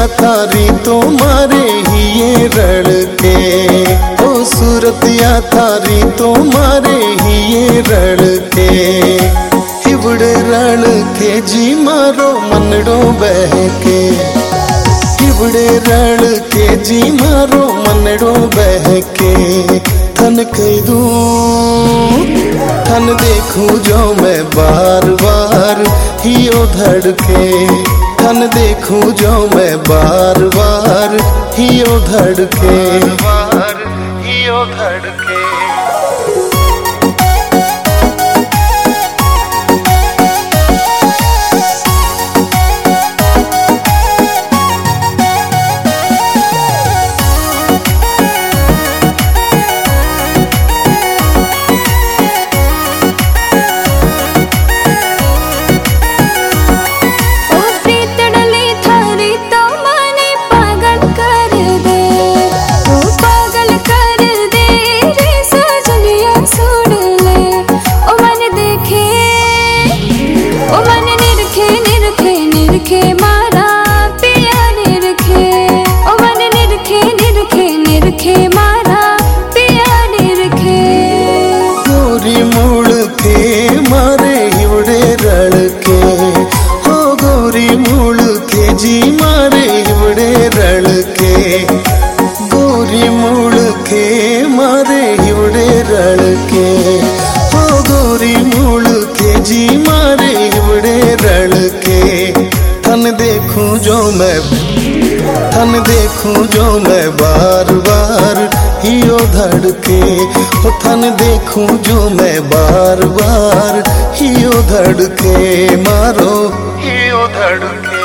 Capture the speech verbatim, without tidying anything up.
थारी तुम्हारे ही ये रड़के, ओ सूरतिया थारी तुम्हारे ही ये रड़के। हिवड़े रड़के जी मारो मनड़ो बहके, हिवड़े रड़के जी मारो मनड़ो बहके। थन कह दूं थन देखूं जो मैं बार बार हियो धड़के, थन देखूं जो मैं बार बार हियो धड़के, बार हियो धड़के। गोरी मूल के मारे हिवड़े रड़के, हो गोरी मूल के जी मारे हिवड़े रड़के। गोरी मूल के मारे हिवड़े रड़के, हो गोरी मूल के जी मारे हिवड़े रड़के। थन देखूं जो मैं थन देखूं जो मैं बार बार हियो धड़के, हो थन देखूं जो मैं बार बार हियो धड़के, मारो हियो धड़के।